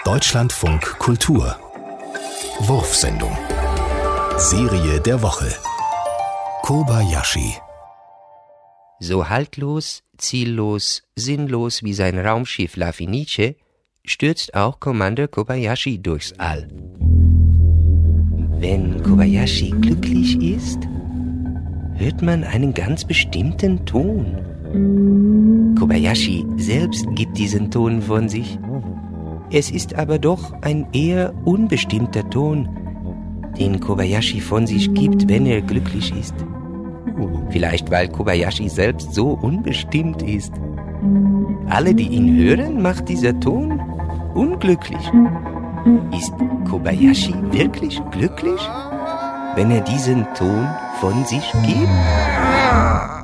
Deutschlandfunk Kultur Wurfsendung Serie der Woche Kobayashi. So haltlos, ziellos, sinnlos wie sein Raumschiff La Fenice stürzt auch Commander Kobayashi durchs All. Wenn Kobayashi glücklich ist, hört man einen ganz bestimmten Ton. Kobayashi selbst gibt diesen Ton von sich. Es ist aber doch ein eher unbestimmter Ton, den Kobayashi von sich gibt, wenn er glücklich ist. Vielleicht, weil Kobayashi selbst so unbestimmt ist. Alle, die ihn hören, macht dieser Ton unglücklich. Ist Kobayashi wirklich glücklich, wenn er diesen Ton von sich gibt?